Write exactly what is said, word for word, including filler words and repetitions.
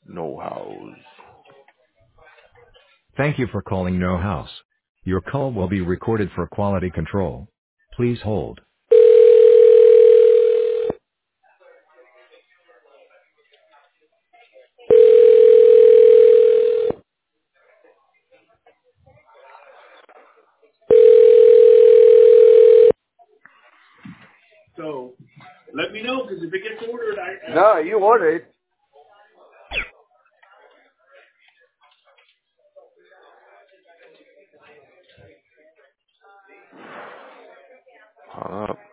No house. Thank you for calling No House. Your call will be recorded for quality control. Please hold. So let me know because if it gets ordered, I, No, you ordered. Hung up.